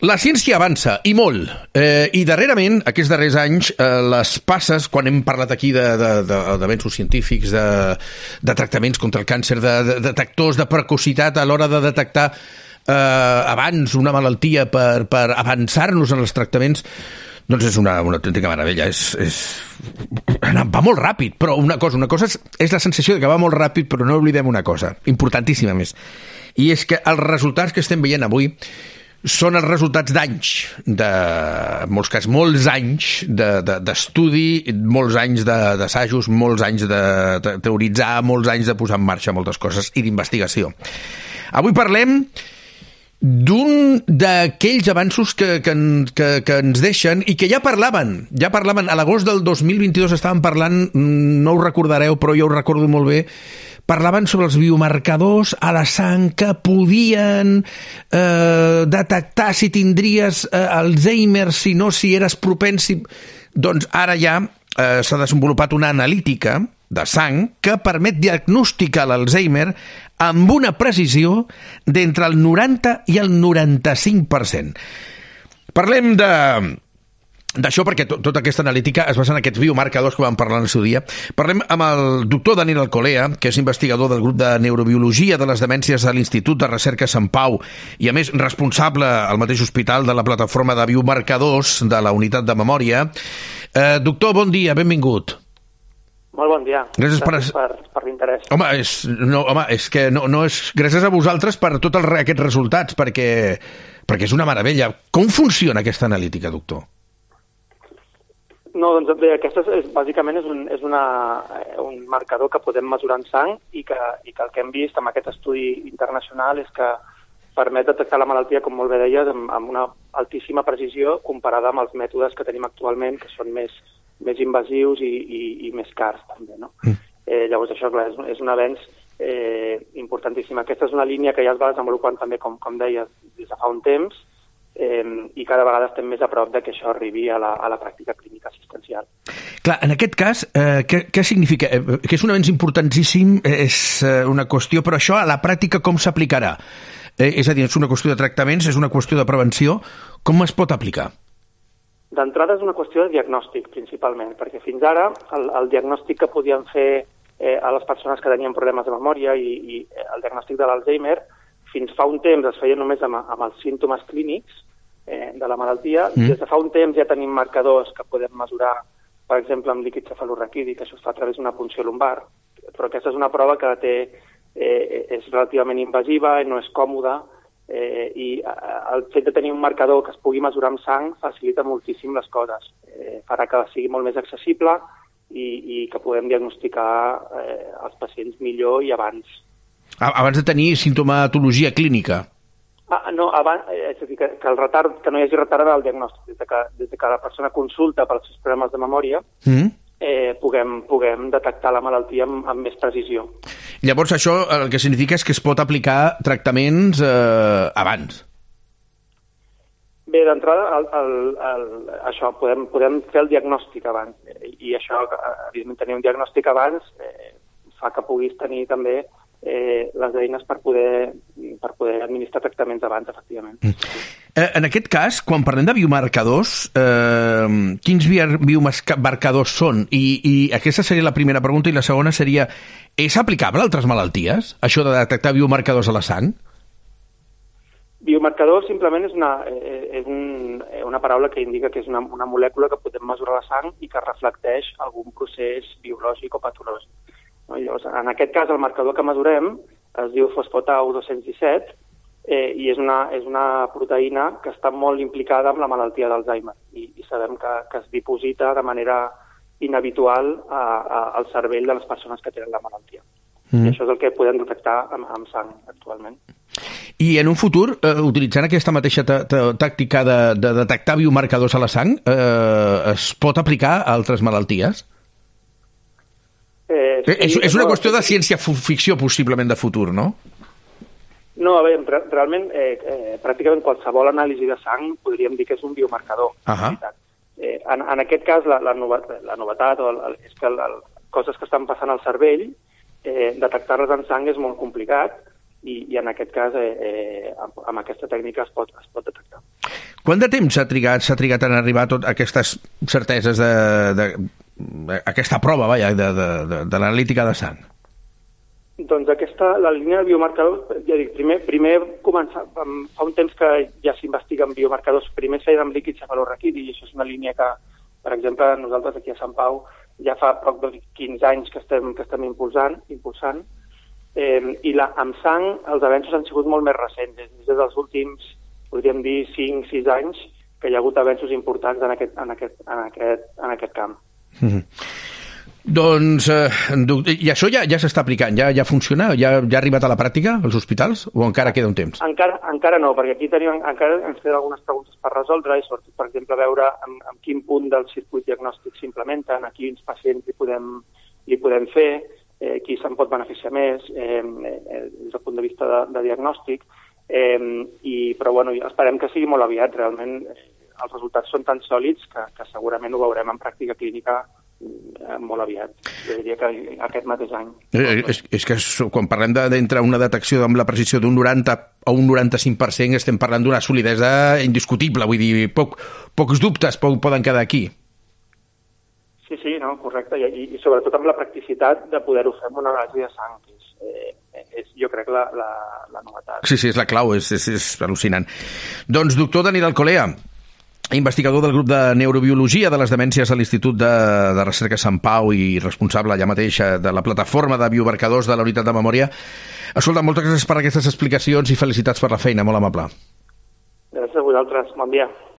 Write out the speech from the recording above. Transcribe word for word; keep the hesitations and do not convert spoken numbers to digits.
La ciència avança, i molt. Eh, I darrerament, aquests darrers anys, eh, les passes, quan hem parlat aquí d'avenços científics, de, de tractaments contra el càncer, de, de detectors de precocitat a l'hora de detectar eh, abans una malaltia per, per avançar-nos en els tractaments, doncs és una, una autèntica meravella. És, és... Va molt ràpid, però una cosa, una cosa és, és la sensació de que va molt ràpid, però no oblidem una cosa, importantíssima més, i és que els resultats que estem veient avui són els resultats d'anys, de, en molts casos, molts anys d'estudi, de, de, molts anys d'assajos, molts anys de, de teoritzar, molts anys de posar en marxa moltes coses i d'investigació. Avui parlem d'un d'aquells avanços que, que, que, que ens deixen i que ja parlaven, ja parlaven, a l'agost del dos mil vint-i-dos estaven parlant, no ho recordareu, però jo ho recordo molt bé, parlaven sobre els biomarcadors a la sang que podien eh, detectar si tindries eh, Alzheimer, si no, si eres propens. Si... Doncs ara ja eh, s'ha desenvolupat una analítica de sang que permet diagnosticar l'Alzheimer amb una precisió d'entre el noranta i el noranta-cinc per cent. Parlem de... d'això perquè to tota aquesta analítica es basa en aquests biomarcadors que vam parlar en el seu dia. Parlem amb el doctor Daniel Alcolea, que és investigador del grup de neurobiologia de les demències de l'Institut de Recerca Sant Pau i, a més, responsable al mateix hospital de la plataforma de biomarcadors de la unitat de memòria. Eh, doctor, bon dia, benvingut. Molt bon dia. Gràcies, gràcies per, per, per l'interès. Home, és, no, home, és que no, no és... Gràcies a vosaltres per tots aquests resultats, perquè, perquè és una meravella. Com funciona aquesta analítica, doctor? No, doncs bé, aquesta és, bàsicament és, un, és una, un marcador que podem mesurar en sang i que, i que el que hem vist amb aquest estudi internacional és que permet detectar la malaltia, com molt bé deies, amb, amb una altíssima precisió comparada amb els mètodes que tenim actualment, que són més, més invasius i, i, i més cars, també, no? Mm. Eh, llavors, això, clar, és, és un avenç eh, importantíssim. Aquesta és una línia que ja es va desenvolupant també, com, com deies, des de fa un temps, Eh, i cada vegada estem més a prop de que això arribi a la, a la pràctica clínica assistencial. Clar, en aquest cas, eh, què, què significa? Eh, que és un avenç importantíssim, eh, és eh, una qüestió, però això a la pràctica com s'aplicarà? Eh, és a dir, és una qüestió de tractaments, és una qüestió de prevenció, com es pot aplicar? D'entrada és una qüestió de diagnòstic, principalment, perquè fins ara el, el diagnòstic que podien fer eh, a les persones que tenien problemes de memòria i, i el diagnòstic de l'Alzheimer fins fa un temps es feia només amb, amb els símptomes clínics eh, de la malaltia. Mm. Des de fa un temps ja tenim marcadors que podem mesurar, per exemple, amb líquid cefalorraquídic, això es fa a través d'una punció lumbar, però aquesta és una prova que té, eh, és relativament invasiva, no és còmoda, eh, i el fet de tenir un marcador que es pugui mesurar amb sang facilita moltíssim les coses. Eh, farà que sigui molt més accessible i, i que podem diagnosticar eh, els pacients millor i abans. Abans de tenir sintomatologia clínica? Ah, no, abans, és a dir, que, que, el retard, que no hi hagi retard en el diagnòstic. Des de que, des de que la persona consulta pels seus problemes de memòria, mm. eh, puguem, puguem detectar la malaltia amb, amb més precisió. Llavors això el que significa és que es pot aplicar tractaments eh, abans? Bé, d'entrada, el, el, el, això, podem, podem fer el diagnòstic abans. I això, evidentment, tenir un diagnòstic abans eh, fa que puguis tenir també Eh, les eines per poder, per poder administrar tractaments abans, efectivament. Mm. Eh, en aquest cas, quan parlem de biomarcadors, eh, quins biomarcadors són? I, I aquesta seria la primera pregunta, i la segona seria, és aplicable a altres malalties, això de detectar biomarcadors a la sang? Biomarcador simplement és una, és un, una paraula que indica que és una, una molècula que podem mesurar a la sang i que reflecteix algun procés biològic o patològic. Llavors, en aquest cas, el marcador que mesurem es diu fosfatau dos-cents disset eh, i és una, és una proteïna que està molt implicada amb la malaltia d'Alzheimer i, i sabem que, que es diposita de manera inhabitual a, a, al cervell de les persones que tenen la malaltia. Mm. I això és el que podem detectar amb, amb sang actualment. I en un futur, eh, utilitzant aquesta mateixa tàctica de, de detectar biomarcadors a la sang, eh, es pot aplicar a altres malalties? Eh, sí, és, és una qüestió de ciència-ficció, possiblement, de futur, no? No, a veure, realment, eh, eh, pràcticament qualsevol anàlisi de sang podríem dir que és un biomarcador. Uh -huh. eh, en, en aquest cas, la, la, novetat, la novetat o el, el, és que el, el, coses que estan passant al cervell, eh, detectar-les en sang és molt complicat i, i en aquest cas, eh, eh, amb, amb aquesta tècnica es pot, es pot detectar. Quant de temps s'ha trigat, s'ha trigat en arribar a totes aquestes certeses de, de, de aquesta prova, vaja, de, de, de, de l'analítica de sang? Doncs aquesta, la línia de biomarcadors, ja dic, primer, primer començar, fa un temps que ja s'investiguen biomarcadors, primer es feien amb líquid cefalorraquidi, i això és una línia que, per exemple, nosaltres aquí a Sant Pau ja fa poc de quinze anys que estem, que estem impulsant, impulsant eh, i la, amb sang els avenços han sigut molt més recents, des dels últims, podríem dir, cinc sis anys, que hi ha hagut avenços importants en aquest, en aquest, en aquest, en aquest camp. Mm-hmm. Doncs, eh, i això ja, ja s'està aplicant, ja, ja funciona? Ja, ja ha arribat a la pràctica als hospitals? O encara queda un temps? Encara, encara no, perquè aquí tenim, encara ens queden algunes preguntes per resoldre i sobretot, per exemple, veure en, en quin punt del circuit diagnòstic s'implementen, a quins pacients li podem, li podem fer, eh, qui se'n pot beneficiar més eh, eh, des del punt de vista de, de diagnòstic, eh, i, però bueno, esperem que sigui molt aviat. Realment eh, els resultats són tan sòlids que, que segurament ho veurem en pràctica clínica molt aviat, jo diria que aquest mateix any. Eh, és, és que quan parlem d'entre una detecció amb la precisió d'un noranta o un noranta-cinc per cent estem parlant d'una solidesa indiscutible, vull dir, poc, pocs dubtes poden quedar aquí. Sí, sí, no, correcte, i, i sobretot amb la practicitat de poder-ho fer amb una anàlisi de sang, que és, eh, és jo crec la, la, la novetat. Sí, sí, és la clau, és, és, és al·lucinant. Doncs, doctor Daniel Alcolea, investigador del grup de neurobiologia de les demències a l'Institut de, de Recerca Sant Pau i responsable allà mateix de la plataforma de biomarcadors de la Unitat de Memòria. Escolta, moltes gràcies per aquestes explicacions i felicitats per la feina, molt amable. Gràcies a vosaltres, bon dia.